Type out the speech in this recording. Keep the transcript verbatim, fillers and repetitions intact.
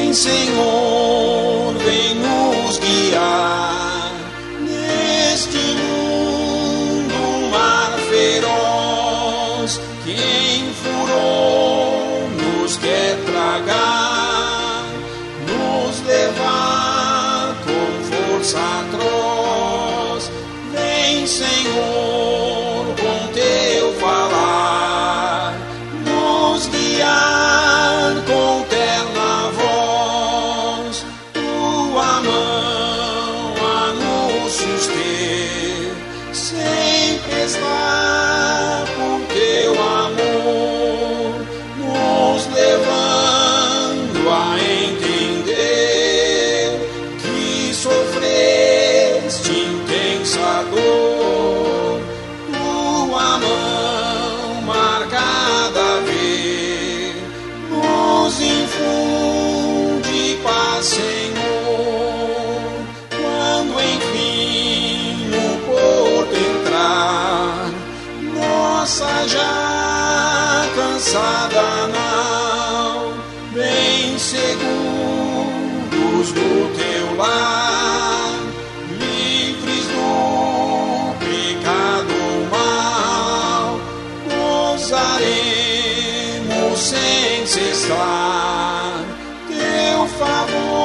Senhor, vem nos guiar neste mundo mar feroz que em furor nos quer tragar, nos levar com força atroz. Vem, Senhor, com teu falar, nos guiar com terna voz, tua mão a nos suster, sempre está por teu amor, nos levando a entender que sofreste intensa dor, tua mão marcada a ver, nos infunde paz, Senhor, quando enfim no porto entrar, nossa já cansada nau, bem seguros no teu lar, livres do pecado mal, gozaremos sem cessar teu favor.